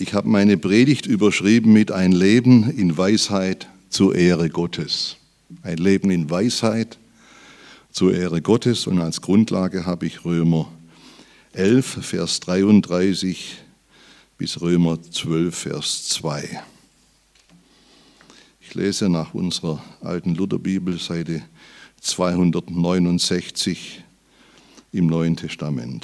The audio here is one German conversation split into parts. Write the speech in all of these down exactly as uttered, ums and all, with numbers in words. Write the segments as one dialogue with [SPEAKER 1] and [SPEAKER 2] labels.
[SPEAKER 1] Ich habe meine Predigt überschrieben mit ein Leben in Weisheit zur Ehre Gottes. Ein Leben in Weisheit zur Ehre Gottes, und als Grundlage habe ich Römer elf, Vers dreiunddreißig bis Römer zwölf, Vers zwei. Ich lese nach unserer alten Lutherbibel, Seite zweihundertneunundsechzig im Neuen Testament.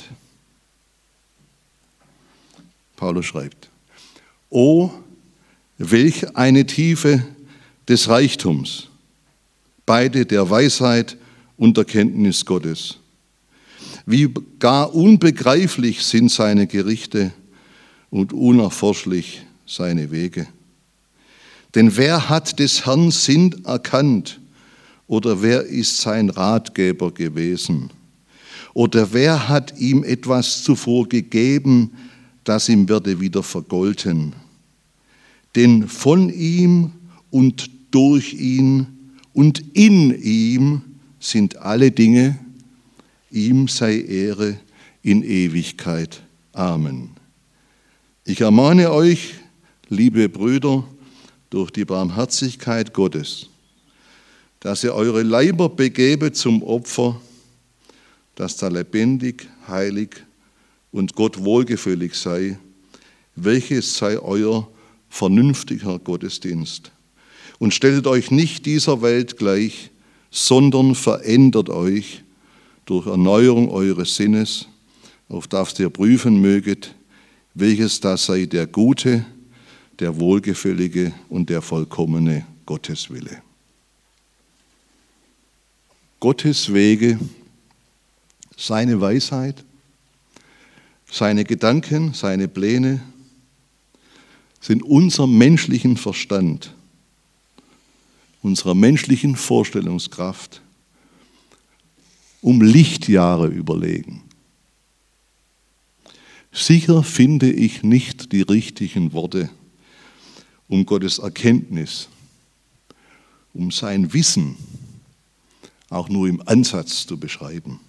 [SPEAKER 1] Paulus schreibt: O, welch eine Tiefe des Reichtums, beide der Weisheit und der Kenntnis Gottes. Wie gar unbegreiflich sind seine Gerichte und unerforschlich seine Wege. Denn wer hat des Herrn Sinn erkannt, oder wer ist sein Ratgeber gewesen? Oder wer hat ihm etwas zuvor gegeben, das ihm werde wieder vergolten? Denn von ihm und durch ihn und in ihm sind alle Dinge, ihm sei Ehre in Ewigkeit. Amen. Ich ermahne euch, liebe Brüder, durch die Barmherzigkeit Gottes, dass ihr eure Leiber begebet zum Opfer, das da lebendig, heilig und Gott wohlgefällig sei, welches sei euer vernünftiger Gottesdienst. Und stellt euch nicht dieser Welt gleich, sondern verändert euch durch Erneuerung eures Sinnes, auf das ihr prüfen möget, welches da sei der gute, der wohlgefällige und der vollkommene Gotteswille. Gottes Wege, seine Weisheit, seine Gedanken, seine Pläne sind unserem menschlichen Verstand, unserer menschlichen Vorstellungskraft um Lichtjahre überlegen. Sicher finde ich nicht die richtigen Worte, um Gottes Erkenntnis, um sein Wissen auch nur im Ansatz zu beschreiben.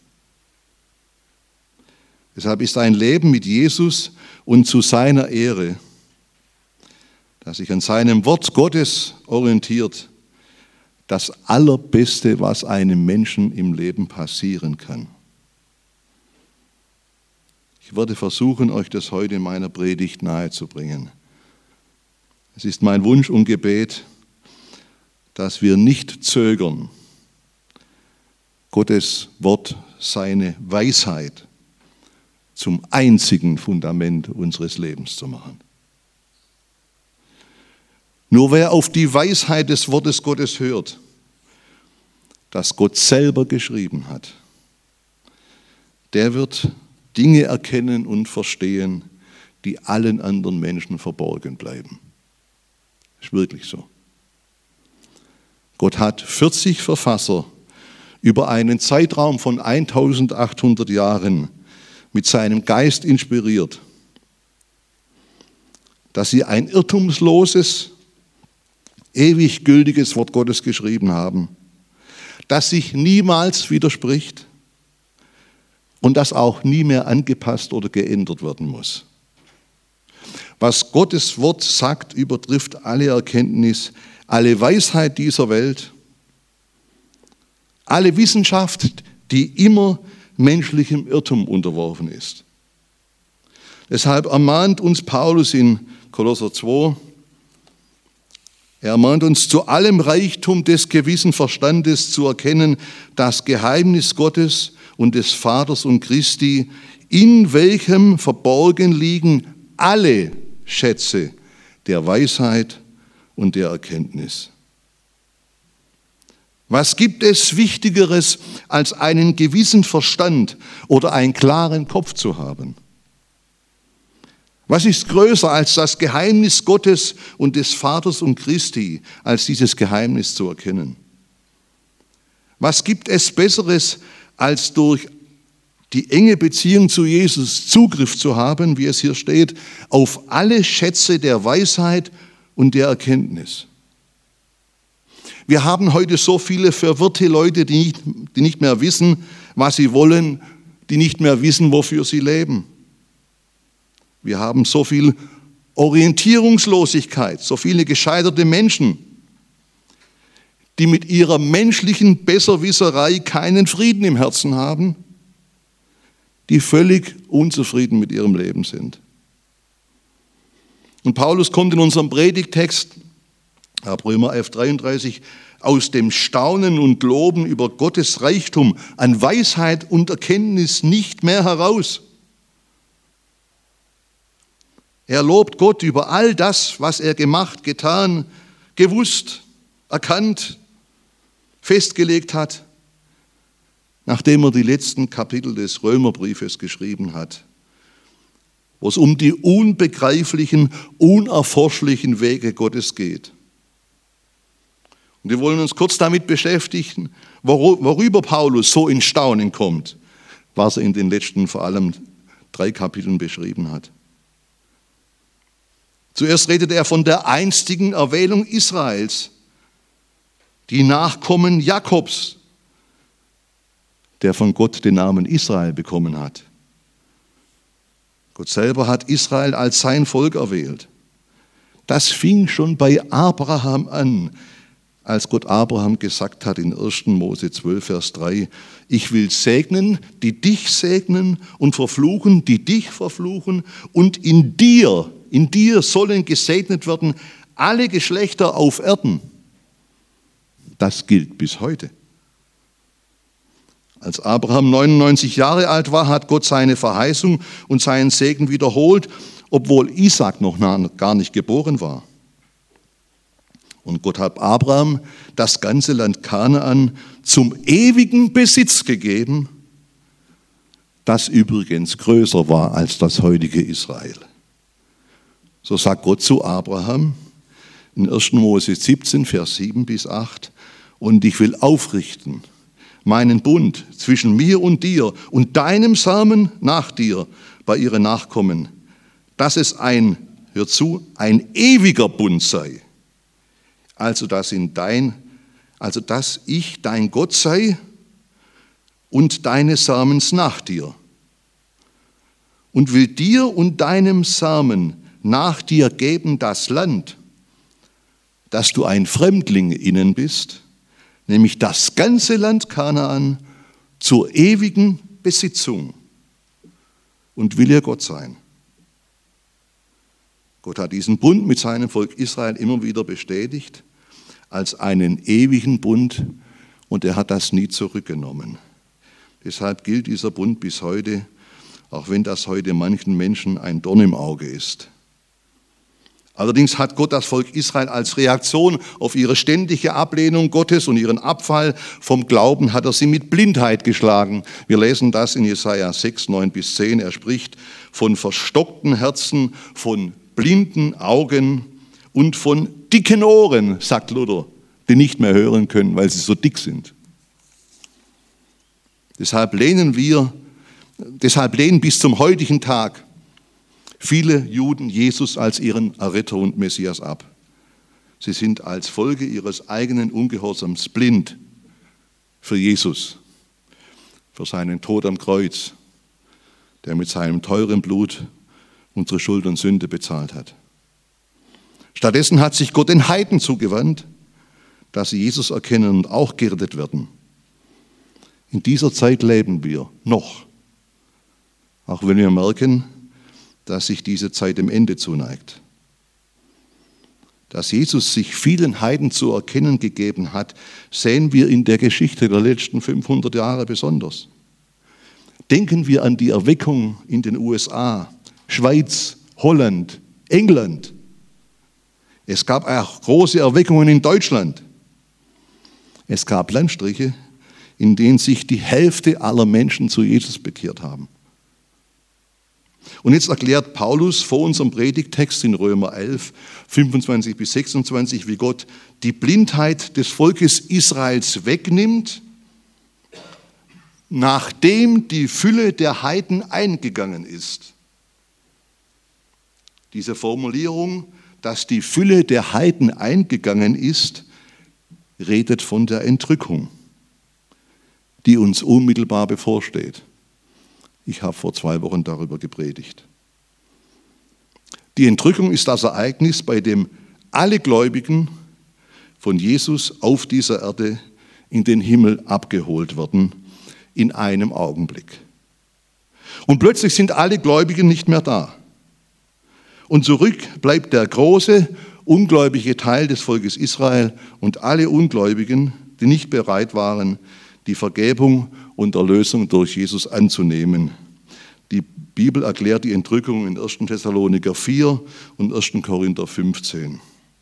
[SPEAKER 1] Deshalb ist ein Leben mit Jesus und zu seiner Ehre, das sich an seinem Wort Gottes orientiert, das Allerbeste, was einem Menschen im Leben passieren kann. Ich werde versuchen, euch das heute in meiner Predigt nahezubringen. Es ist mein Wunsch und Gebet, dass wir nicht zögern, Gottes Wort, seine Weisheit zum einzigen Fundament unseres Lebens zu machen. Nur wer auf die Weisheit des Wortes Gottes hört, das Gott selber geschrieben hat, der wird Dinge erkennen und verstehen, die allen anderen Menschen verborgen bleiben. Das ist wirklich so. Gott hat vierzig Verfasser über einen Zeitraum von eintausendachthundert Jahren mit seinem Geist inspiriert, dass sie ein irrtumsloses, ewig gültiges Wort Gottes geschrieben haben, das sich niemals widerspricht und das auch nie mehr angepasst oder geändert werden muss. Was Gottes Wort sagt, übertrifft alle Erkenntnis, alle Weisheit dieser Welt, alle Wissenschaft, die immer menschlichem Irrtum unterworfen ist. Deshalb ermahnt uns Paulus in Kolosser zwei, er ermahnt uns, zu allem Reichtum des gewissen Verstandes zu erkennen, das Geheimnis Gottes und des Vaters und Christi, in welchem verborgen liegen alle Schätze der Weisheit und der Erkenntnis. Was gibt es Wichtigeres, als einen gewissen Verstand oder einen klaren Kopf zu haben? Was ist größer als das Geheimnis Gottes und des Vaters und Christi, als dieses Geheimnis zu erkennen? Was gibt es Besseres, als durch die enge Beziehung zu Jesus Zugriff zu haben, wie es hier steht, auf alle Schätze der Weisheit und der Erkenntnis? Wir haben heute so viele verwirrte Leute, die nicht, die nicht mehr wissen, was sie wollen, die nicht mehr wissen, wofür sie leben. Wir haben so viel Orientierungslosigkeit, so viele gescheiterte Menschen, die mit ihrer menschlichen Besserwisserei keinen Frieden im Herzen haben, die völlig unzufrieden mit ihrem Leben sind. Und Paulus kommt in unserem Predigtext, ab Römer elf dreiunddreißig, aus dem Staunen und Loben über Gottes Reichtum an Weisheit und Erkenntnis nicht mehr heraus. Er lobt Gott über all das, was er gemacht, getan, gewusst, erkannt, festgelegt hat, nachdem er die letzten Kapitel des Römerbriefes geschrieben hat, wo es um die unbegreiflichen, unerforschlichen Wege Gottes geht. Und wir wollen uns kurz damit beschäftigen, worüber Paulus so in Staunen kommt, was er in den letzten vor allem drei Kapiteln beschrieben hat. Zuerst redet er von der einstigen Erwählung Israels, die Nachkommen Jakobs, der von Gott den Namen Israel bekommen hat. Gott selber hat Israel als sein Volk erwählt. Das fing schon bei Abraham an, als Gott Abraham gesagt hat in ersten Mose zwölf, Vers drei, ich will segnen, die dich segnen und verfluchen, die dich verfluchen und in dir, in dir sollen gesegnet werden alle Geschlechter auf Erden. Das gilt bis heute. Als Abraham neunundneunzig Jahre alt war, hat Gott seine Verheißung und seinen Segen wiederholt, obwohl Isaak noch gar nicht geboren war. Und Gott hat Abraham das ganze Land Kanaan zum ewigen Besitz gegeben, das übrigens größer war als das heutige Israel. So sagt Gott zu Abraham in ersten Mose siebzehn, Vers sieben bis acht, und ich will aufrichten meinen Bund zwischen mir und dir und deinem Samen nach dir bei ihren Nachkommen, dass es ein, hör zu, ein ewiger Bund sei. Also dass, in dein, also dass ich dein Gott sei und deines Samens nach dir. Und will dir und deinem Samen nach dir geben das Land, dass du ein Fremdling innen bist, nämlich das ganze Land Kanaan zur ewigen Besitzung, und will ihr Gott sein. Gott hat diesen Bund mit seinem Volk Israel immer wieder bestätigt als einen ewigen Bund, und er hat das nie zurückgenommen. Deshalb gilt dieser Bund bis heute, auch wenn das heute manchen Menschen ein Dorn im Auge ist. Allerdings hat Gott das Volk Israel als Reaktion auf ihre ständige Ablehnung Gottes und ihren Abfall vom Glauben, hat er sie mit Blindheit geschlagen. Wir lesen das in Jesaja sechs, neun bis zehn. Er spricht von verstockten Herzen, von blinden Augen und von dicken Ohren, sagt Luther, die nicht mehr hören können, weil sie so dick sind. Deshalb lehnen wir, deshalb lehnen bis zum heutigen Tag viele Juden Jesus als ihren Erretter und Messias ab. Sie sind als Folge ihres eigenen Ungehorsams blind für Jesus, für seinen Tod am Kreuz, der mit seinem teuren Blut unsere Schuld und Sünde bezahlt hat. Stattdessen hat sich Gott den Heiden zugewandt, dass sie Jesus erkennen und auch gerettet werden. In dieser Zeit leben wir noch, auch wenn wir merken, dass sich diese Zeit dem Ende zuneigt. Dass Jesus sich vielen Heiden zu erkennen gegeben hat, sehen wir in der Geschichte der letzten fünfhundert Jahre besonders. Denken wir an die Erweckung in den U S A, Schweiz, Holland, England. Es gab auch große Erweckungen in Deutschland. Es gab Landstriche, in denen sich die Hälfte aller Menschen zu Jesus bekehrt haben. Und jetzt erklärt Paulus vor unserem Predigtext in Römer elf, fünfundzwanzig bis sechsundzwanzig, wie Gott die Blindheit des Volkes Israels wegnimmt, nachdem die Fülle der Heiden eingegangen ist. Diese Formulierung, dass die Fülle der Heiden eingegangen ist, redet von der Entrückung, die uns unmittelbar bevorsteht. Ich habe vor zwei Wochen darüber gepredigt. Die Entrückung ist das Ereignis, bei dem alle Gläubigen von Jesus auf dieser Erde in den Himmel abgeholt werden, in einem Augenblick. Und plötzlich sind alle Gläubigen nicht mehr da. Und zurück bleibt der große, ungläubige Teil des Volkes Israel und alle Ungläubigen, die nicht bereit waren, die Vergebung und Erlösung durch Jesus anzunehmen. Die Bibel erklärt die Entrückung in ersten Thessaloniker vier und ersten Korinther fünfzehn.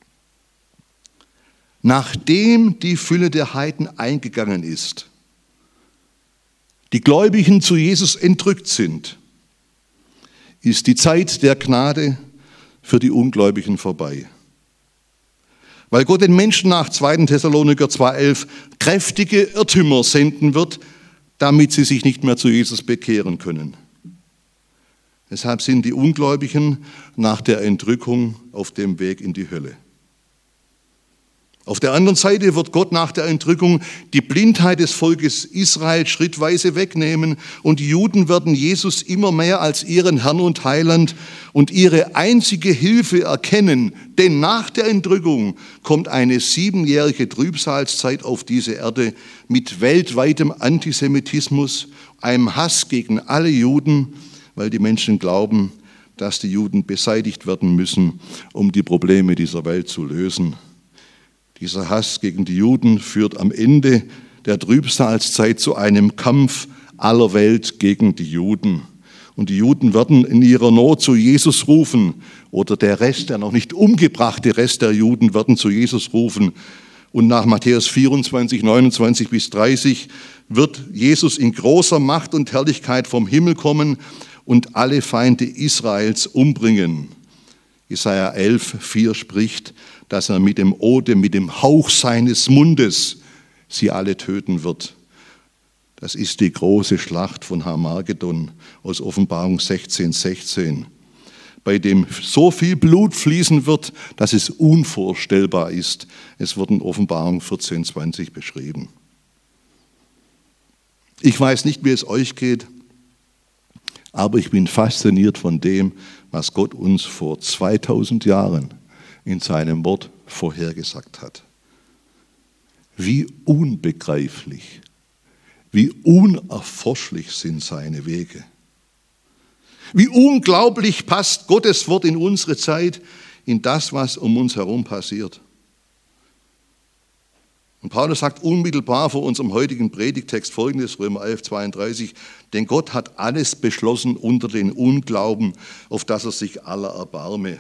[SPEAKER 1] Nachdem die Fülle der Heiden eingegangen ist, die Gläubigen zu Jesus entrückt sind, ist die Zeit der Gnade für die Ungläubigen vorbei. Weil Gott den Menschen nach zweiten Thessaloniker zwei elf kräftige Irrtümer senden wird, damit sie sich nicht mehr zu Jesus bekehren können. Deshalb sind die Ungläubigen nach der Entrückung auf dem Weg in die Hölle. Auf der anderen Seite wird Gott nach der Entrückung die Blindheit des Volkes Israel schrittweise wegnehmen und die Juden werden Jesus immer mehr als ihren Herrn und Heiland und ihre einzige Hilfe erkennen. Denn nach der Entrückung kommt eine siebenjährige Trübsalzeit auf diese Erde mit weltweitem Antisemitismus, einem Hass gegen alle Juden, weil die Menschen glauben, dass die Juden beseitigt werden müssen, um die Probleme dieser Welt zu lösen. Dieser Hass gegen die Juden führt am Ende der Trübsalzeit zu einem Kampf aller Welt gegen die Juden. Und die Juden werden in ihrer Not zu Jesus rufen, oder der Rest, der noch nicht umgebrachte Rest der Juden, werden zu Jesus rufen. Und nach Matthäus vierundzwanzig, neunundzwanzig bis dreißig wird Jesus in großer Macht und Herrlichkeit vom Himmel kommen und alle Feinde Israels umbringen. Jesaja elf, vier spricht, dass er mit dem Odem, mit dem Hauch seines Mundes sie alle töten wird. Das ist die große Schlacht von Harmagedon aus Offenbarung sechzehn, sechzehn, bei dem so viel Blut fließen wird, dass es unvorstellbar ist. Es wird in Offenbarung vierzehn, zwanzig beschrieben. Ich weiß nicht, wie es euch geht, aber ich bin fasziniert von dem, was Gott uns vor zweitausend Jahren in seinem Wort vorhergesagt hat. Wie unbegreiflich, wie unerforschlich sind seine Wege. Wie unglaublich passt Gottes Wort in unsere Zeit, in das, was um uns herum passiert. Und Paulus sagt unmittelbar vor unserem heutigen Predigtext Folgendes, Römer elf, zweiunddreißig, denn Gott hat alles beschlossen unter den Unglauben, auf das er sich aller erbarme.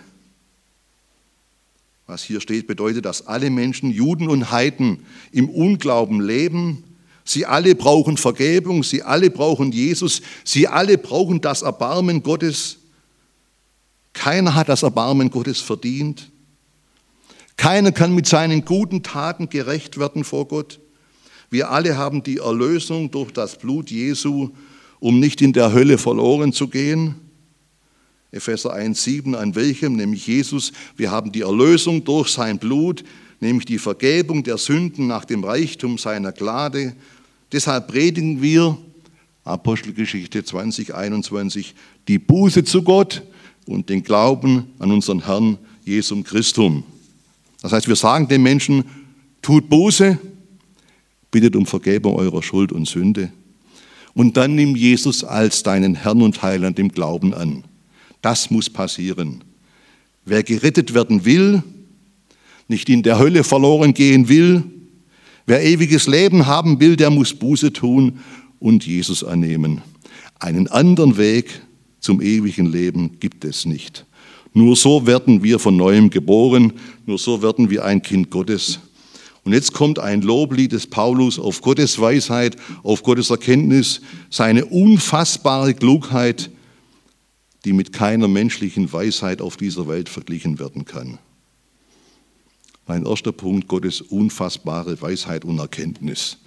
[SPEAKER 1] Was hier steht, bedeutet, dass alle Menschen, Juden und Heiden, im Unglauben leben. Sie alle brauchen Vergebung, sie alle brauchen Jesus, sie alle brauchen das Erbarmen Gottes. Keiner hat das Erbarmen Gottes verdient. Keiner kann mit seinen guten Taten gerecht werden vor Gott. Wir alle haben die Erlösung durch das Blut Jesu, um nicht in der Hölle verloren zu gehen. Epheser eins, sieben, an welchem, nämlich Jesus, wir haben die Erlösung durch sein Blut, nämlich die Vergebung der Sünden nach dem Reichtum seiner Gnade. Deshalb predigen wir, Apostelgeschichte zwanzig, einundzwanzig, die Buße zu Gott und den Glauben an unseren Herrn Jesum Christum. Das heißt, wir sagen den Menschen, tut Buße, bittet um Vergebung eurer Schuld und Sünde und dann nimm Jesus als deinen Herrn und Heiland im Glauben an. Das muss passieren. Wer gerettet werden will, nicht in der Hölle verloren gehen will, wer ewiges Leben haben will, der muss Buße tun und Jesus annehmen. Einen anderen Weg zum ewigen Leben gibt es nicht. Nur so werden wir von Neuem geboren, nur so werden wir ein Kind Gottes. Und jetzt kommt ein Loblied des Paulus auf Gottes Weisheit, auf Gottes Erkenntnis, seine unfassbare Klugheit, die mit keiner menschlichen Weisheit auf dieser Welt verglichen werden kann. Mein erster Punkt, Gottes unfassbare Weisheit und Erkenntnis.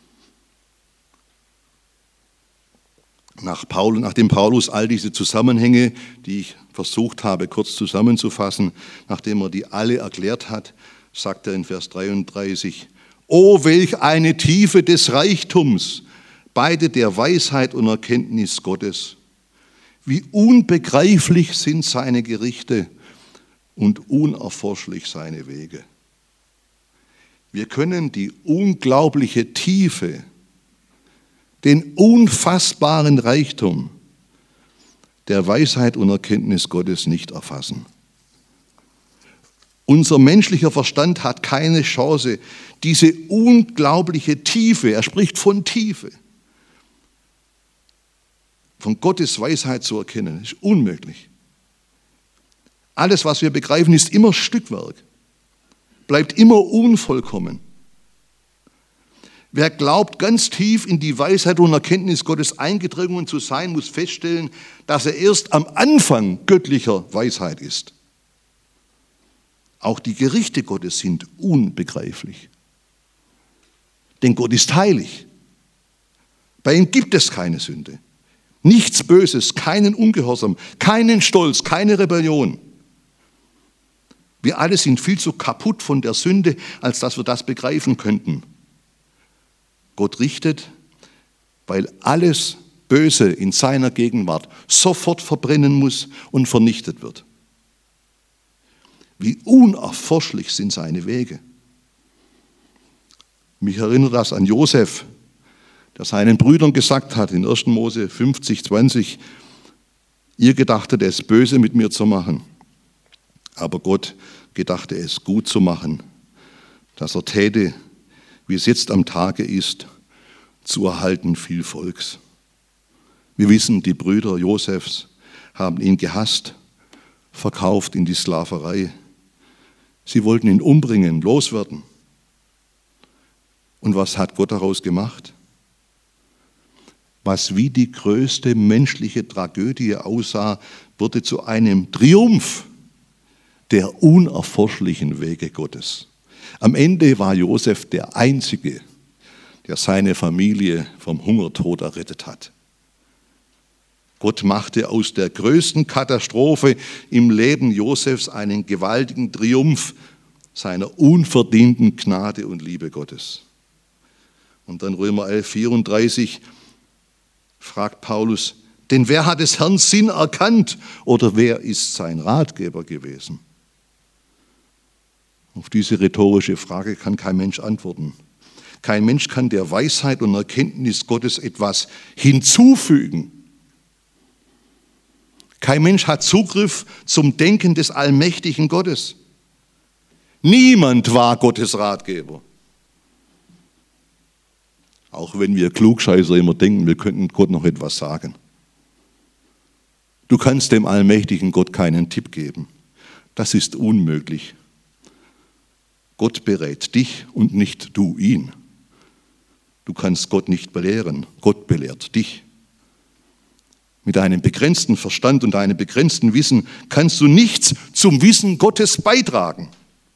[SPEAKER 1] Nach Paulus, nachdem Paulus all diese Zusammenhänge, die ich versucht habe, kurz zusammenzufassen, nachdem er die alle erklärt hat, sagt er in Vers dreiunddreißig, O welch eine Tiefe des Reichtums, beide der Weisheit und Erkenntnis Gottes. Wie unbegreiflich sind seine Gerichte und unerforschlich seine Wege. Wir können die unglaubliche Tiefe, den unfassbaren Reichtum der Weisheit und Erkenntnis Gottes nicht erfassen. Unser menschlicher Verstand hat keine Chance, diese unglaubliche Tiefe, er spricht von Tiefe, von Gottes Weisheit zu erkennen. Das ist unmöglich. Alles, was wir begreifen, ist immer Stückwerk, bleibt immer unvollkommen. Wer glaubt, ganz tief in die Weisheit und Erkenntnis Gottes eingedrungen zu sein, muss feststellen, dass er erst am Anfang göttlicher Weisheit ist. Auch die Gerichte Gottes sind unbegreiflich. Denn Gott ist heilig. Bei ihm gibt es keine Sünde, nichts Böses, keinen Ungehorsam, keinen Stolz, keine Rebellion. Wir alle sind viel zu kaputt von der Sünde, als dass wir das begreifen könnten. Gott richtet, weil alles Böse in seiner Gegenwart sofort verbrennen muss und vernichtet wird. Wie unerforschlich sind seine Wege. Mich erinnert das an Josef, der seinen Brüdern gesagt hat in erster Mose fünfzig, zwanzig, ihr gedachtet es böse mit mir zu machen, aber Gott gedachte es gut zu machen, dass er täte, wie es jetzt am Tage ist, zu erhalten viel Volks. Wir wissen, die Brüder Josefs haben ihn gehasst, verkauft in die Sklaverei. Sie wollten ihn umbringen, loswerden. Und was hat Gott daraus gemacht? Was wie die größte menschliche Tragödie aussah, wurde zu einem Triumph der unerforschlichen Wege Gottes. Am Ende war Josef der Einzige, der seine Familie vom Hungertod errettet hat. Gott machte aus der größten Katastrophe im Leben Josefs einen gewaltigen Triumph seiner unverdienten Gnade und Liebe Gottes. Und dann Römer elf, vierunddreißig fragt Paulus, denn wer hat des Herrn Sinn erkannt oder wer ist sein Ratgeber gewesen? Auf diese rhetorische Frage kann kein Mensch antworten. Kein Mensch kann der Weisheit und Erkenntnis Gottes etwas hinzufügen. Kein Mensch hat Zugriff zum Denken des allmächtigen Gottes. Niemand war Gottes Ratgeber. Auch wenn wir Klugscheißer immer denken, wir könnten Gott noch etwas sagen. Du kannst dem allmächtigen Gott keinen Tipp geben. Das ist unmöglich. Gott berät dich und nicht du ihn. Du kannst Gott nicht belehren, Gott belehrt dich. Mit deinem begrenzten Verstand und deinem begrenzten Wissen kannst du nichts zum Wissen Gottes beitragen.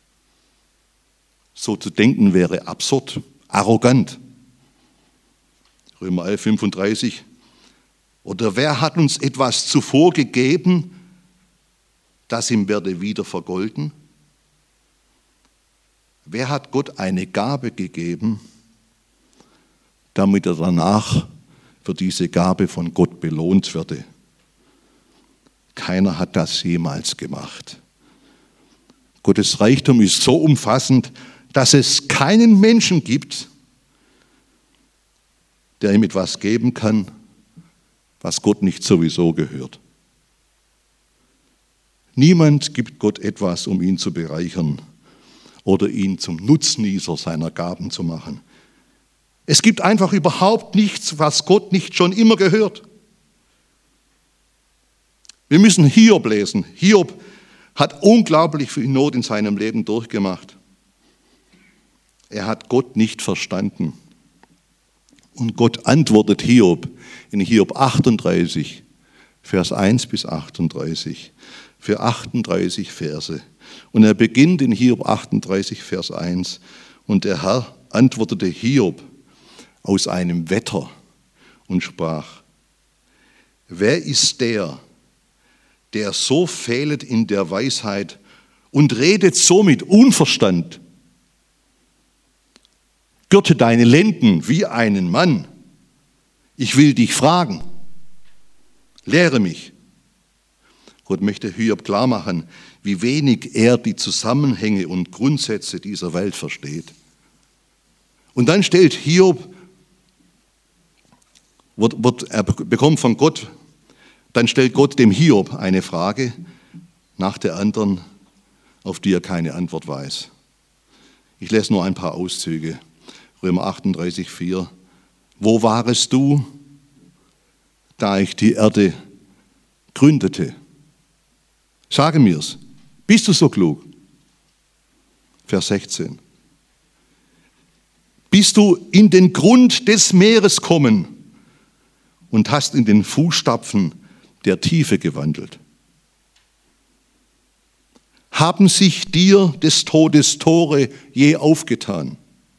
[SPEAKER 1] So zu denken wäre absurd, arrogant. Römer elf, fünfunddreißig. Oder wer hat uns etwas zuvor gegeben, das ihm werde wieder vergolden? Wer hat Gott eine Gabe gegeben, damit er danach für diese Gabe von Gott belohnt werde? Keiner hat das jemals gemacht. Gottes Reichtum ist so umfassend, dass es keinen Menschen gibt, der ihm etwas geben kann, was Gott nicht sowieso gehört. Niemand gibt Gott etwas, um ihn zu bereichern oder ihn zum Nutznießer seiner Gaben zu machen. Es gibt einfach überhaupt nichts, was Gott nicht schon immer gehört. Wir müssen Hiob lesen. Hiob hat unglaublich viel Not in seinem Leben durchgemacht. Er hat Gott nicht verstanden. Und Gott antwortet Hiob in Hiob achtunddreißig, Vers eins bis achtunddreißig, für achtunddreißig Verse. Und er beginnt in Hiob achtunddreißig, Vers eins. Und der Herr antwortete Hiob aus einem Wetter und sprach, wer ist der, der so fehlet in der Weisheit und redet so mit Unverstand? Gürte deine Lenden wie einen Mann. Ich will dich fragen. Lehre mich. Gott möchte Hiob klar machen, wie wenig er die Zusammenhänge und Grundsätze dieser Welt versteht. Und dann stellt Hiob, wird, wird, er bekommt von Gott, dann stellt Gott dem Hiob eine Frage nach der anderen, auf die er keine Antwort weiß. Ich lese nur ein paar Auszüge. Römer achtunddreißig, vier. Wo warest du, da ich die Erde gründete? Sage mir's, bist du so klug? Vers sechzehn. Bist du in den Grund des Meeres kommen und hast in den Fußstapfen der Tiefe gewandelt? Haben sich dir des Todes Tore je aufgetan?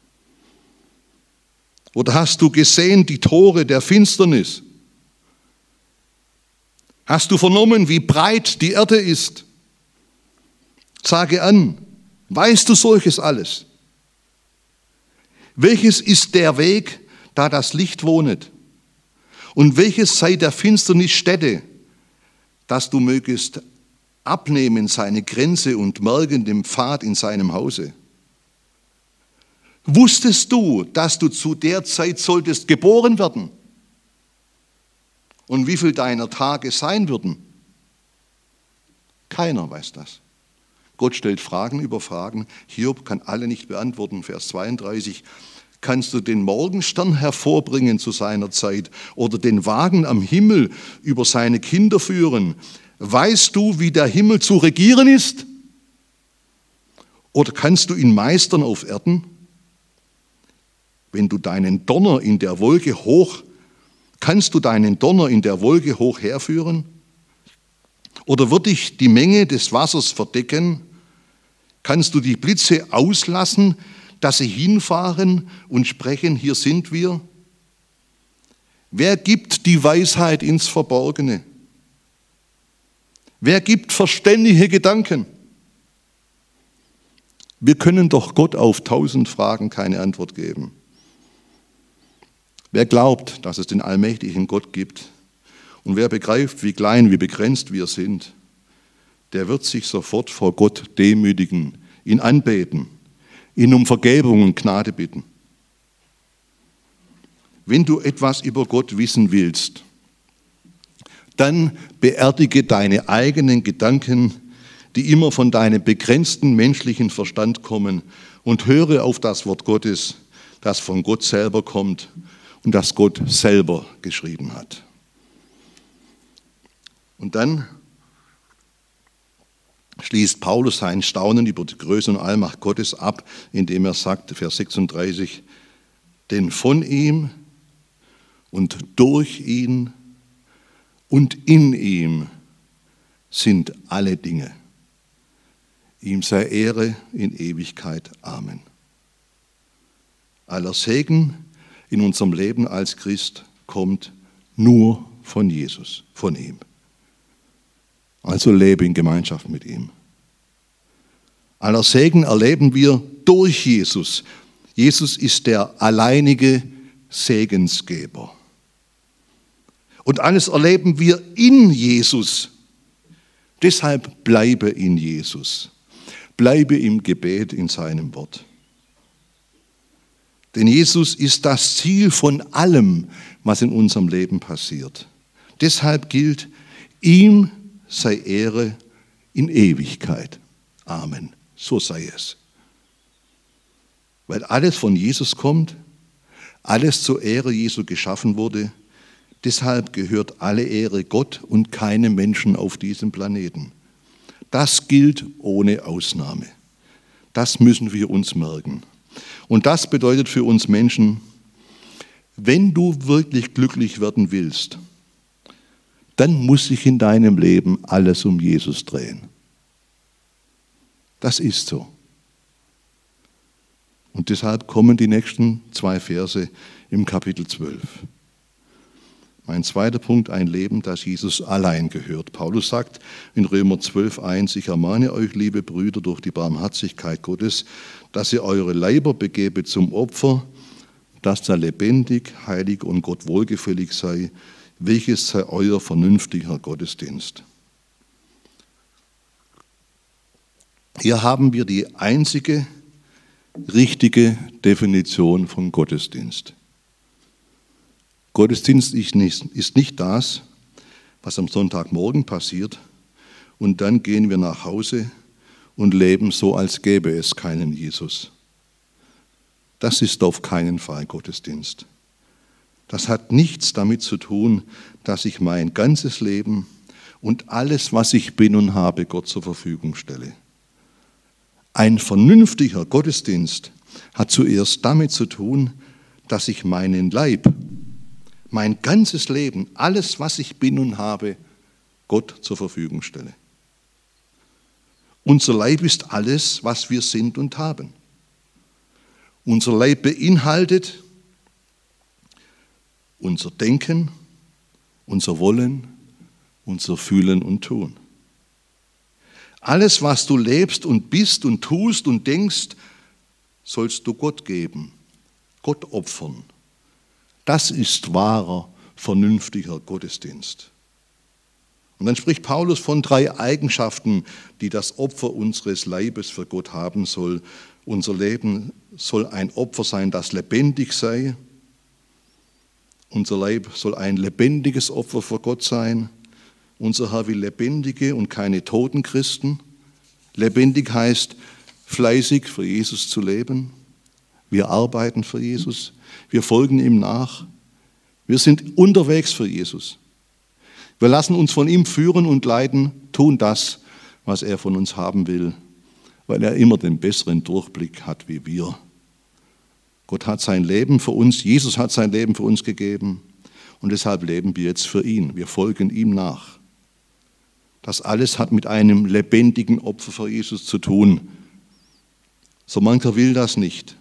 [SPEAKER 1] Oder hast du gesehen die Tore der Finsternis? Hast du vernommen, wie breit die Erde ist? Sage an, weißt du solches alles? Welches ist der Weg, da das Licht wohnet? Und welches sei der Finsternis Stätte, dass du mögest abnehmen seine Grenze und merken den Pfad in seinem Hause? Wusstest du, dass du zu der Zeit solltest geboren werden? Und wie viel deiner Tage sein würden? Keiner weiß das. Gott stellt Fragen über Fragen. Hiob kann alle nicht beantworten. Vers zweiunddreißig. Kannst du den Morgenstern hervorbringen zu seiner Zeit oder den Wagen am Himmel über seine Kinder führen? Weißt du, wie der Himmel zu regieren ist? Oder kannst du ihn meistern auf Erden? Wenn du deinen Donner in der Wolke hoch, kannst du deinen Donner in der Wolke hoch herführen? Oder wird dich die Menge des Wassers verdecken? Kannst du die Blitze auslassen, dass sie hinfahren und sprechen, hier sind wir? Wer gibt die Weisheit ins Verborgene? Wer gibt verständige Gedanken? Wir können doch Gott auf tausend Fragen keine Antwort geben. Wer glaubt, dass es den allmächtigen Gott gibt und wer begreift, wie klein, wie begrenzt wir sind, der wird sich sofort vor Gott demütigen, ihn anbeten, ihn um Vergebung und Gnade bitten. Wenn du etwas über Gott wissen willst, dann beerdige deine eigenen Gedanken, die immer von deinem begrenzten menschlichen Verstand kommen, und höre auf das Wort Gottes, das von Gott selber kommt und das Gott selber geschrieben hat. Und dann schließt Paulus sein Staunen über die Größe und Allmacht Gottes ab, indem er sagt, Vers sechsunddreißig, denn von ihm und durch ihn und in ihm sind alle Dinge. Ihm sei Ehre in Ewigkeit. Amen. Aller Segen in unserem Leben als Christ kommt nur von Jesus, von ihm. Also lebe in Gemeinschaft mit ihm. Aller Segen erleben wir durch Jesus. Jesus ist der alleinige Segensgeber. Und alles erleben wir in Jesus. Deshalb bleibe in Jesus. Bleibe im Gebet in seinem Wort. Denn Jesus ist das Ziel von allem, was in unserem Leben passiert. Deshalb gilt, ihm sei Ehre in Ewigkeit. Amen. So sei es. Weil alles von Jesus kommt, alles zur Ehre Jesu geschaffen wurde, deshalb gehört alle Ehre Gott und keinem Menschen auf diesem Planeten. Das gilt ohne Ausnahme. Das müssen wir uns merken. Und das bedeutet für uns Menschen, wenn du wirklich glücklich werden willst, dann muss sich in deinem Leben alles um Jesus drehen. Das ist so. Und deshalb kommen die nächsten zwei Verse im Kapitel zwölf. Mein zweiter Punkt, ein Leben, das Jesus allein gehört. Paulus sagt in Römer zwölf, eins, ich ermahne euch, liebe Brüder, durch die Barmherzigkeit Gottes, dass ihr eure Leiber begebet zum Opfer, das da lebendig, heilig und Gott wohlgefällig sei, welches sei euer vernünftiger Gottesdienst. Hier haben wir die einzige richtige Definition von Gottesdienst. Gottesdienst ist nicht, ist nicht das, was am Sonntagmorgen passiert und dann gehen wir nach Hause und leben so, als gäbe es keinen Jesus. Das ist auf keinen Fall Gottesdienst. Das hat nichts damit zu tun, dass ich mein ganzes Leben und alles, was ich bin und habe, Gott zur Verfügung stelle. Ein vernünftiger Gottesdienst hat zuerst damit zu tun, dass ich meinen Leib, mein ganzes Leben, alles, was ich bin und habe, Gott zur Verfügung stelle. Unser Leib ist alles, was wir sind und haben. Unser Leib beinhaltet unser Denken, unser Wollen, unser Fühlen und Tun. Alles, was du lebst und bist und tust und denkst, sollst du Gott geben, Gott opfern. Das ist wahrer, vernünftiger Gottesdienst. Und dann spricht Paulus von drei Eigenschaften, die das Opfer unseres Leibes für Gott haben soll. Unser Leben soll ein Opfer sein, das lebendig sei. Unser Leib soll ein lebendiges Opfer für Gott sein. Unser Herr will lebendige und keine toten Christen. Lebendig heißt, fleißig für Jesus zu leben. Wir arbeiten für Jesus. Wir folgen ihm nach. Wir sind unterwegs für Jesus. Wir lassen uns von ihm führen und leiten, tun das, was er von uns haben will, weil er immer den besseren Durchblick hat wie wir. Gott hat sein Leben für uns, Jesus hat sein Leben für uns gegeben und deshalb leben wir jetzt für ihn. Wir folgen ihm nach. Das alles hat mit einem lebendigen Opfer für Jesus zu tun. So mancher will das nicht.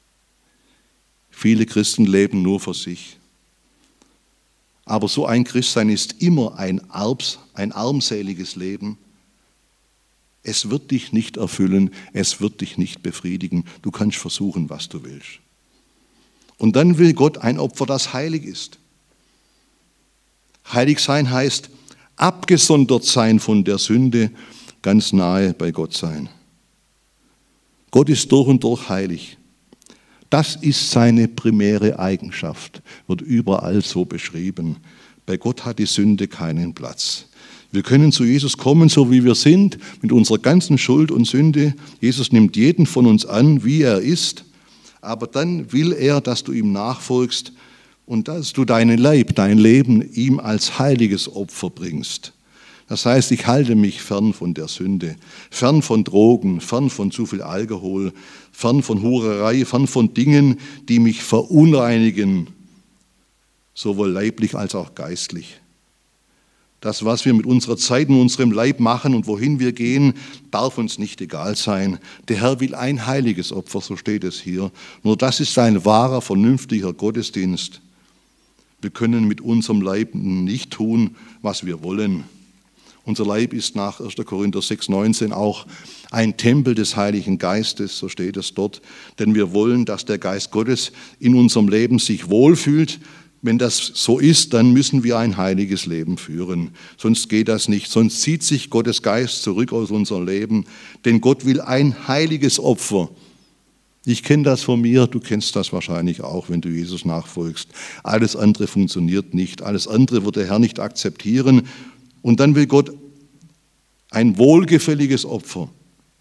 [SPEAKER 1] Viele Christen leben nur für sich. Aber so ein Christsein ist immer ein, Arbs, ein armseliges Leben. Es wird dich nicht erfüllen, es wird dich nicht befriedigen. Du kannst versuchen, was du willst. Und dann will Gott ein Opfer, das heilig ist. Heilig sein heißt, abgesondert sein von der Sünde, ganz nahe bei Gott sein. Gott ist durch und durch heilig. Das ist seine primäre Eigenschaft, wird überall so beschrieben. Bei Gott hat die Sünde keinen Platz. Wir können zu Jesus kommen, so wie wir sind, mit unserer ganzen Schuld und Sünde. Jesus nimmt jeden von uns an, wie er ist, aber dann will er, dass du ihm nachfolgst und dass du deinen Leib, dein Leben ihm als heiliges Opfer bringst. Das heißt, ich halte mich fern von der Sünde, fern von Drogen, fern von zu viel Alkohol, fern von Hurerei, fern von Dingen, die mich verunreinigen, sowohl leiblich als auch geistlich. Das, was wir mit unserer Zeit und unserem Leib machen und wohin wir gehen, darf uns nicht egal sein. Der Herr will ein heiliges Opfer, so steht es hier. Nur das ist ein wahrer, vernünftiger Gottesdienst. Wir können mit unserem Leib nicht tun, was wir wollen. Unser Leib ist nach erster Korinther sechs neunzehn auch ein Tempel des Heiligen Geistes, so steht es dort. Denn wir wollen, dass der Geist Gottes in unserem Leben sich wohlfühlt. Wenn das so ist, dann müssen wir ein heiliges Leben führen. Sonst geht das nicht. Sonst zieht sich Gottes Geist zurück aus unserem Leben. Denn Gott will ein heiliges Opfer. Ich kenne das von mir, du kennst das wahrscheinlich auch, wenn du Jesus nachfolgst. Alles andere funktioniert nicht. Alles andere wird der Herr nicht akzeptieren. Und dann will Gott ein wohlgefälliges Opfer.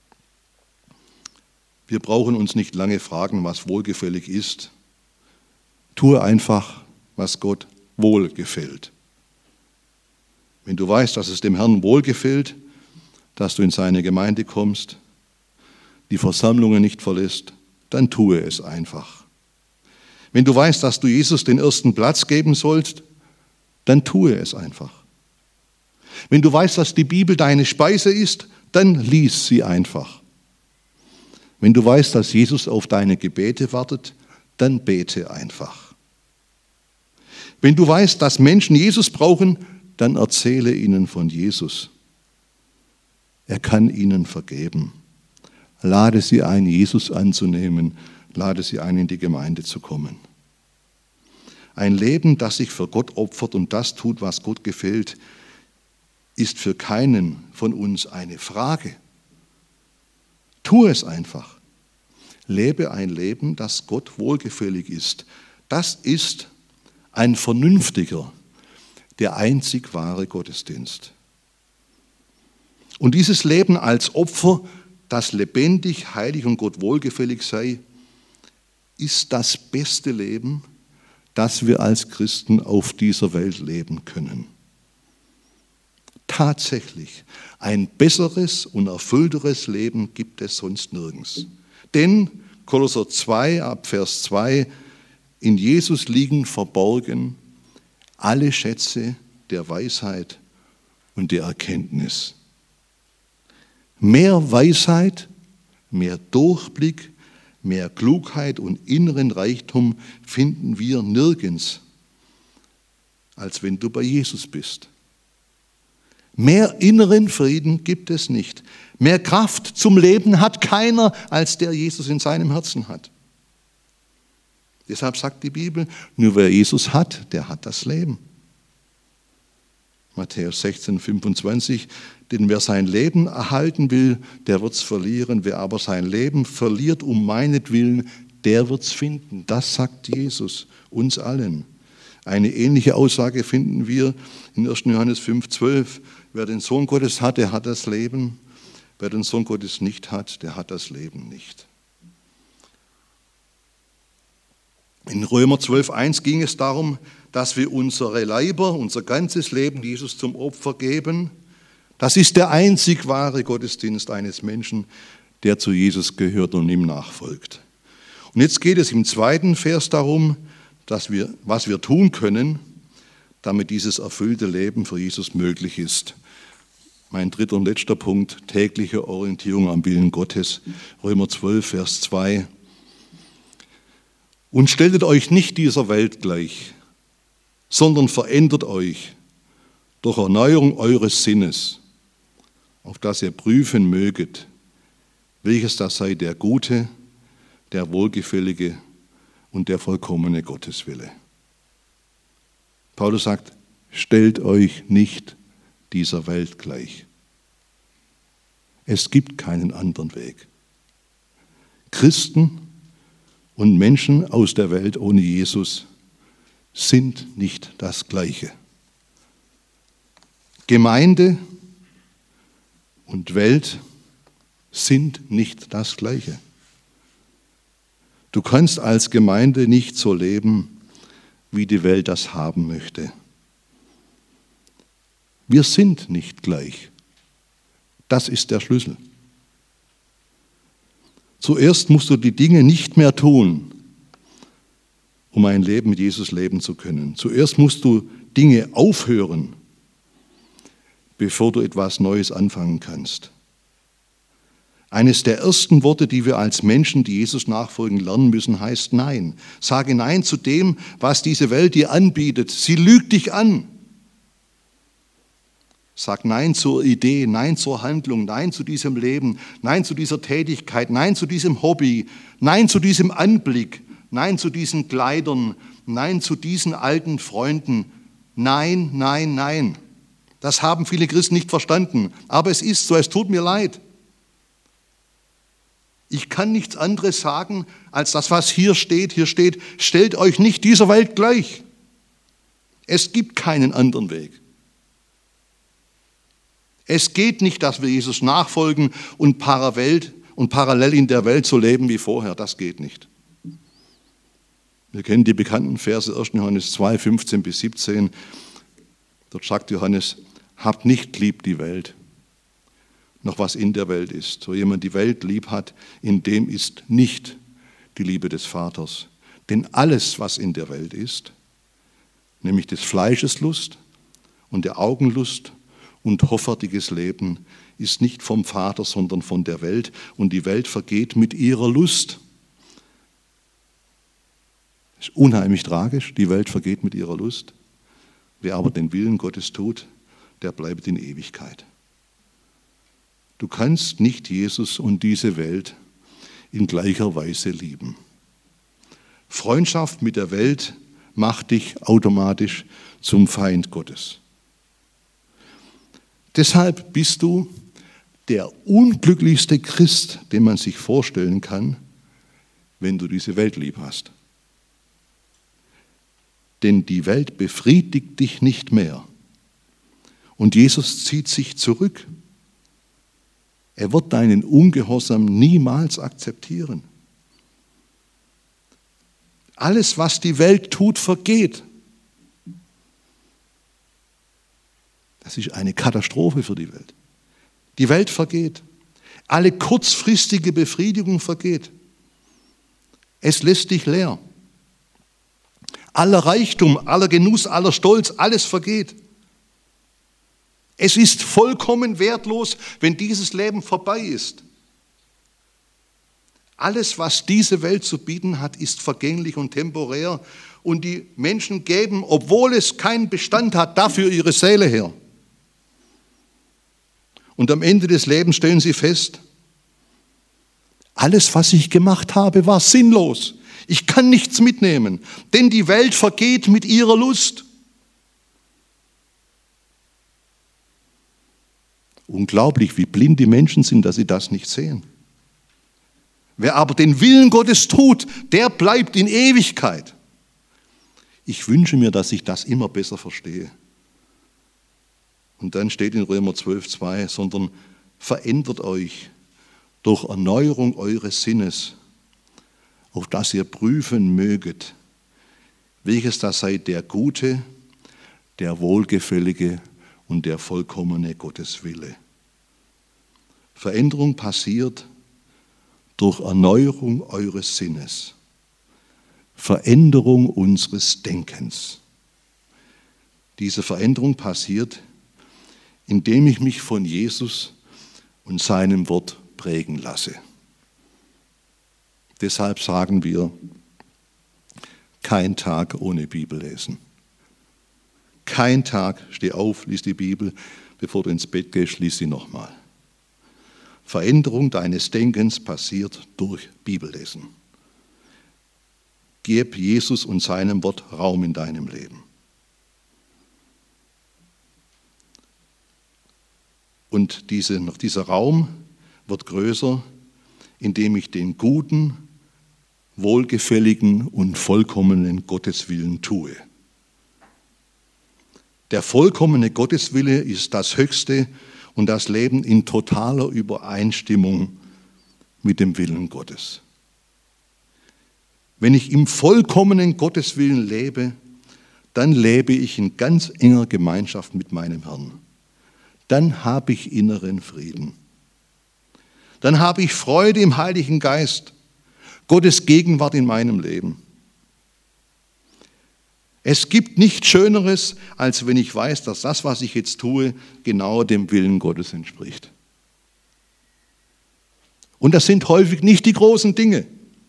[SPEAKER 1] Wir brauchen uns nicht lange fragen, was wohlgefällig ist. Tue einfach, was Gott wohlgefällt. Wenn du weißt, dass es dem Herrn wohlgefällt, dass du in seine Gemeinde kommst, die Versammlungen nicht verlässt, dann tue es einfach. Wenn du weißt, dass du Jesus den ersten Platz geben sollst, dann tue es einfach. Wenn du weißt, dass die Bibel deine Speise ist, dann lies sie einfach. Wenn du weißt, dass Jesus auf deine Gebete wartet, dann bete einfach. Wenn du weißt, dass Menschen Jesus brauchen, dann erzähle ihnen von Jesus. Er kann ihnen vergeben. Lade sie ein, Jesus anzunehmen. Lade sie ein, in die Gemeinde zu kommen. Ein Leben, das sich für Gott opfert und das tut, was Gott gefällt, ist für keinen von uns eine Frage. Tu es einfach. Lebe ein Leben, das Gott wohlgefällig ist. Das ist ein vernünftiger, der einzig wahre Gottesdienst. Und dieses Leben als Opfer, das lebendig, heilig und Gott wohlgefällig sei, ist das beste Leben, das wir als Christen auf dieser Welt leben können. Tatsächlich, ein besseres und erfüllteres Leben gibt es sonst nirgends. Denn, Kolosser zwei, ab Vers zwei, in Jesus liegen verborgen alle Schätze der Weisheit und der Erkenntnis. Mehr Weisheit, mehr Durchblick, mehr Klugheit und inneren Reichtum finden wir nirgends, als wenn du bei Jesus bist. Mehr inneren Frieden gibt es nicht. Mehr Kraft zum Leben hat keiner, als der Jesus in seinem Herzen hat. Deshalb sagt die Bibel, nur wer Jesus hat, der hat das Leben. Matthäus sechzehn, fünfundzwanzig, denn wer sein Leben erhalten will, der wird es verlieren. Wer aber sein Leben verliert um meinetwillen, der wird es finden. Das sagt Jesus uns allen. Eine ähnliche Aussage finden wir in ersten Johannes fünf, zwölf. Wer den Sohn Gottes hat, der hat das Leben. Wer den Sohn Gottes nicht hat, der hat das Leben nicht. In Römer zwölf, eins ging es darum, dass wir unsere Leiber, unser ganzes Leben Jesus zum Opfer geben. Das ist der einzig wahre Gottesdienst eines Menschen, der zu Jesus gehört und ihm nachfolgt. Und jetzt geht es im zweiten Vers darum, dass wir, was wir tun können, damit dieses erfüllte Leben für Jesus möglich ist. Mein dritter und letzter Punkt, tägliche Orientierung am Willen Gottes. Römer zwölf, Vers zwei. Und stelltet euch nicht dieser Welt gleich, sondern verändert euch durch Erneuerung eures Sinnes, auf das ihr prüfen möget, welches das sei der gute, der wohlgefällige und der vollkommene Gotteswille. Paulus sagt, stellt euch nicht dieser Welt gleich. Es gibt keinen anderen Weg. Christen und Menschen aus der Welt ohne Jesus sind nicht das Gleiche. Gemeinde und Welt sind nicht das Gleiche. Du kannst als Gemeinde nicht so leben, wie die Welt das haben möchte. Wir sind nicht gleich. Das ist der Schlüssel. Zuerst musst du die Dinge nicht mehr tun, um ein Leben mit Jesus leben zu können. Zuerst musst du Dinge aufhören, bevor du etwas Neues anfangen kannst. Eines der ersten Worte, die wir als Menschen, die Jesus nachfolgen, lernen müssen, heißt Nein. Sage Nein zu dem, was diese Welt dir anbietet. Sie lügt dich an. Sag Nein zur Idee, Nein zur Handlung, Nein zu diesem Leben, Nein zu dieser Tätigkeit, Nein zu diesem Hobby, Nein zu diesem Anblick, Nein zu diesen Kleidern, Nein zu diesen alten Freunden. Nein, nein, nein. Das haben viele Christen nicht verstanden. Aber es ist so, es tut mir leid. Ich kann nichts anderes sagen, als das, was hier steht. Hier steht, stellt euch nicht dieser Welt gleich. Es gibt keinen anderen Weg. Es geht nicht, dass wir Jesus nachfolgen und parallel, und parallel in der Welt so leben wie vorher. Das geht nicht. Wir kennen die bekannten Verse ersten Johannes zwei, fünfzehn bis siebzehn. Dort sagt Johannes, habt nicht lieb die Welt, noch was in der Welt ist. So jemand die Welt lieb hat, in dem ist nicht die Liebe des Vaters. Denn alles, was in der Welt ist, nämlich des Fleisches Lust und der Augenlust und hoffärtiges Leben, ist nicht vom Vater, sondern von der Welt. Und die Welt vergeht mit ihrer Lust. Das ist unheimlich tragisch, die Welt vergeht mit ihrer Lust. Wer aber den Willen Gottes tut, der bleibt in Ewigkeit. Du kannst nicht Jesus und diese Welt in gleicher Weise lieben. Freundschaft mit der Welt macht dich automatisch zum Feind Gottes. Deshalb bist du der unglücklichste Christ, den man sich vorstellen kann, wenn du diese Welt lieb hast. Denn die Welt befriedigt dich nicht mehr. Und Jesus zieht sich zurück. Er wird deinen Ungehorsam niemals akzeptieren. Alles, was die Welt tut, vergeht. Das ist eine Katastrophe für die Welt. Die Welt vergeht. Alle kurzfristige Befriedigung vergeht. Es lässt dich leer. Aller Reichtum, aller Genuss, aller Stolz, alles vergeht. Es ist vollkommen wertlos, wenn dieses Leben vorbei ist. Alles, was diese Welt zu bieten hat, ist vergänglich und temporär. Und die Menschen geben, obwohl es keinen Bestand hat, dafür ihre Seele her. Und am Ende des Lebens stellen sie fest, alles, was ich gemacht habe, war sinnlos. Ich kann nichts mitnehmen, denn die Welt vergeht mit ihrer Lust. Unglaublich, wie blind die Menschen sind, dass sie das nicht sehen. Wer aber den Willen Gottes tut, der bleibt in Ewigkeit. Ich wünsche mir, dass ich das immer besser verstehe. Und dann steht in Römer zwölf, zwei, sondern verändert euch durch Erneuerung eures Sinnes, auf das ihr prüfen möget, welches da sei der gute, der wohlgefällige und der vollkommene Gotteswille. Veränderung passiert durch Erneuerung eures Sinnes, Veränderung unseres Denkens. Diese Veränderung passiert, indem ich mich von Jesus und seinem Wort prägen lasse. Deshalb sagen wir, kein Tag ohne Bibellesen. Kein Tag, steh auf, lies die Bibel, bevor du ins Bett gehst, lies sie nochmal. Veränderung deines Denkens passiert durch Bibellesen. Gib Jesus und seinem Wort Raum in deinem Leben. Und diese, noch dieser Raum wird größer, indem ich den guten, wohlgefälligen und vollkommenen Gotteswillen tue. Der vollkommene Gotteswille ist das Höchste und das Leben in totaler Übereinstimmung mit dem Willen Gottes. Wenn ich im vollkommenen Gotteswillen lebe, dann lebe ich in ganz enger Gemeinschaft mit meinem Herrn. Dann habe ich inneren Frieden. Dann habe ich Freude im Heiligen Geist, Gottes Gegenwart in meinem Leben. Es gibt nichts Schöneres, als wenn ich weiß, dass das, was ich jetzt tue, genau dem Willen Gottes entspricht. Und das sind häufig nicht die großen Dinge.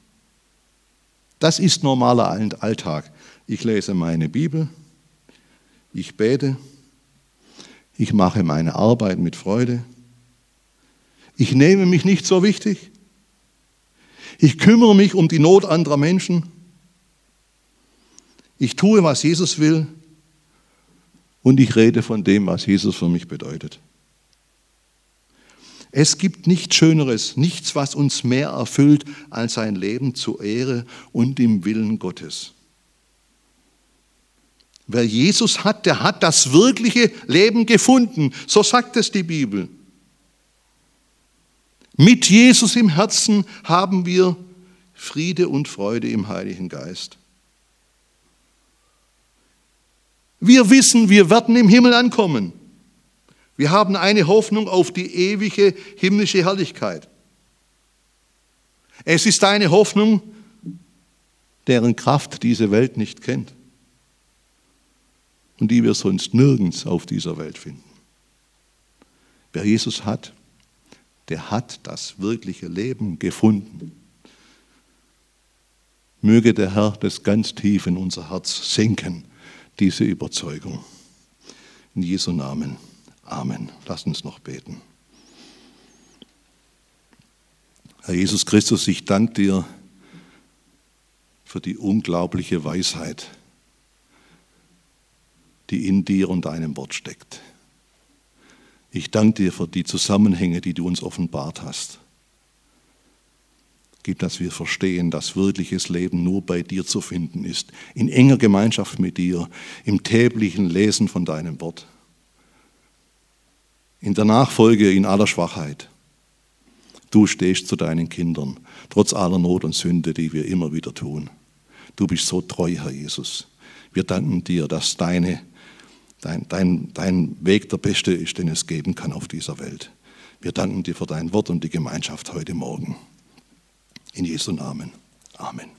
[SPEAKER 1] Das ist normaler Alltag. Ich lese meine Bibel, ich bete, ich mache meine Arbeit mit Freude. Ich nehme mich nicht so wichtig. Ich kümmere mich um die Not anderer Menschen. Ich tue, was Jesus will, und ich rede von dem, was Jesus für mich bedeutet. Es gibt nichts Schöneres, nichts, was uns mehr erfüllt, als ein Leben zur Ehre und im Willen Gottes. Wer Jesus hat, der hat das wirkliche Leben gefunden. So sagt es die Bibel. Mit Jesus im Herzen haben wir Friede und Freude im Heiligen Geist. Wir wissen, wir werden im Himmel ankommen. Wir haben eine Hoffnung auf die ewige himmlische Herrlichkeit. Es ist eine Hoffnung, deren Kraft diese Welt nicht kennt und die wir sonst nirgends auf dieser Welt finden. Wer Jesus hat, der hat das wirkliche Leben gefunden. Möge der Herr das ganz tief in unser Herz senken, diese Überzeugung. In Jesu Namen. Amen. Lass uns noch beten. Herr Jesus Christus, ich danke dir für die unglaubliche Weisheit, die in dir und deinem Wort steckt. Ich danke dir für die Zusammenhänge, die du uns offenbart hast. Gib, dass wir verstehen, dass wirkliches Leben nur bei dir zu finden ist, in enger Gemeinschaft mit dir, im täglichen Lesen von deinem Wort, in der Nachfolge in aller Schwachheit. Du stehst zu deinen Kindern, trotz aller Not und Sünde, die wir immer wieder tun. Du bist so treu, Herr Jesus. Wir danken dir, dass deine, dein, dein, dein Weg der beste ist, den es geben kann auf dieser Welt. Wir danken dir für dein Wort und die Gemeinschaft heute Morgen. In Jesu Namen. Amen.